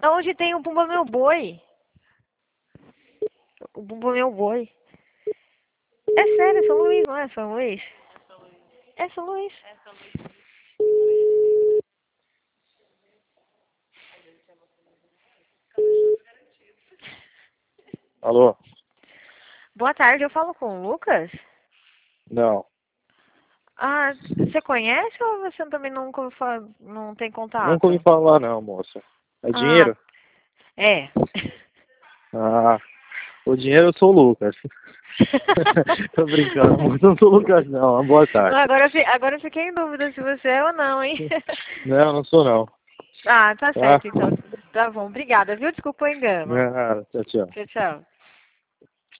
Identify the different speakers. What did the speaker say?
Speaker 1: Onde tem o Bumba Meu Boi. O Bumba Meu Boi. É sério, é São Luís, não é São Luís? É São Luís.
Speaker 2: Alô?
Speaker 1: Boa tarde, eu falo com o Lucas?
Speaker 2: Não.
Speaker 1: Ah, você conhece ou você também não tem
Speaker 2: Nunca ouvi
Speaker 1: contato?
Speaker 2: falar não, moça. É
Speaker 1: Ah,
Speaker 2: dinheiro?
Speaker 1: é.
Speaker 2: Ah, o dinheiro eu sou o Lucas. Tô brincando, moça, eu não sou o Lucas não. Uma boa tarde.
Speaker 1: Agora eu fiquei em dúvida se você é ou não, hein?
Speaker 2: Não, não sou não.
Speaker 1: Ah, tá
Speaker 2: Tá?
Speaker 1: certo então. Tá bom, obrigada, viu? Desculpa o engano.
Speaker 2: Tchau, tchau.
Speaker 1: Tchau, tchau.